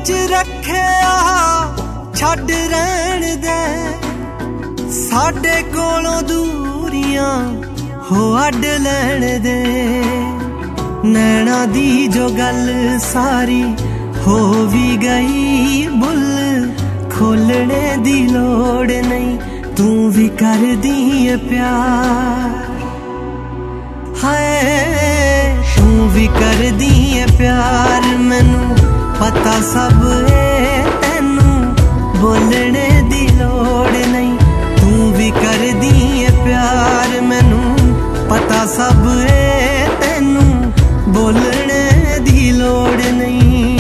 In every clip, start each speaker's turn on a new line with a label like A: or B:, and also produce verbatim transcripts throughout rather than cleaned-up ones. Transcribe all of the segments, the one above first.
A: विच रखिया छड्ड रहण दे, साडे कोलों दूरियां हो अड लैण दे। नैना दी जो गल सारी हो भी गई, बुल खोलने दी लोड़ नहीं, तू भी कर दी है प्यार। हाय तू भी कर दी है प्यार, मैनू पता सब है तैनू बोलने दी लोड़ नहीं, तू भी कर दी है प्यार, मैनू पता सब है तैनू बोलने दी लोड़ नहीं।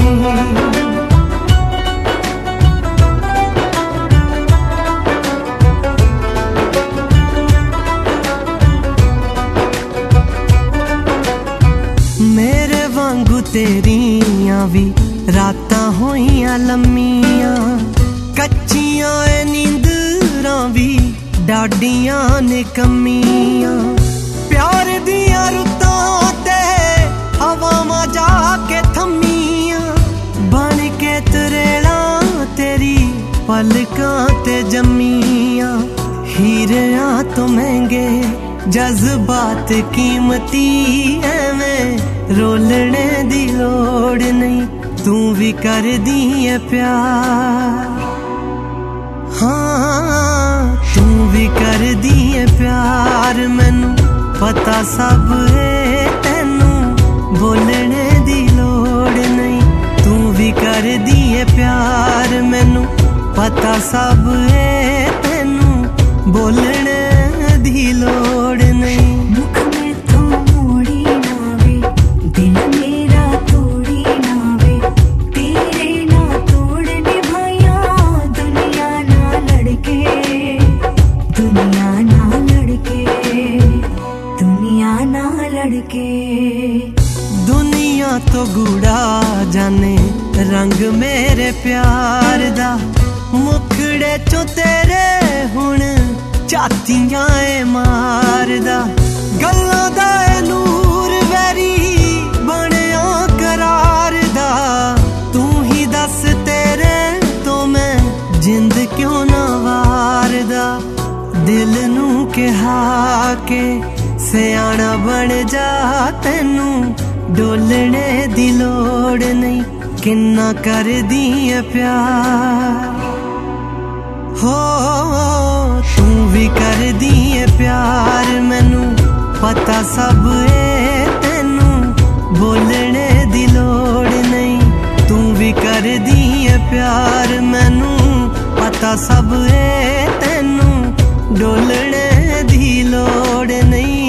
A: मेरे वांगू तेरियां भी रातां होइयां लम्मियां, कच्चियां नींदरां भी डाडियां ने कमियां। प्यार दियां रुत्तां ते हवावां जाके थम्मियां, बन के तरेड़ां तेरी पलकां ते जम्मियां। हीरियां तो महंगे जज्बात कीमती, एवें रोलने दी लोड़ नहीं, तू भी कर दी है प्यार। हाँ तू भी कर दी है प्यार, मैनू पता सब है तैनू बोलने दी लोड़ नहीं, तू भी कर दी है प्यार, मैनू पता सब है तैनू बोलने दी लोड़ नहीं।
B: मुख में तो मोड़ी ना वे, दिल मेरा तोड़ी ना वे, तेरे ना तोड़ने भाइया दुनिया ना लड़के, दुनिया ना लड़के, दुनिया ना लड़के।
A: दुनिया तो गुड़ा जाने रंग मेरे प्यार दा, मुखड़े चो तेरे हुण झातियां ए मारदा। गल्लां दा ए नूर वैरी बनिया करार दा, तू ही दस तेरे तो मैं जिंद क्यों ना वारदा। दिल नू कहा के सियाना बन जा, तैनू डोलने दी लोड़ नहीं, किन्ना कर दी है प्यार। हो तू भी कर दी है प्यार, मैनू पता सब है तैनू बोलने दी लोड़ नहीं, तू भी कर दी है प्यार, मैनू पता सब है तैनू डोलने दी लोड़ नहीं।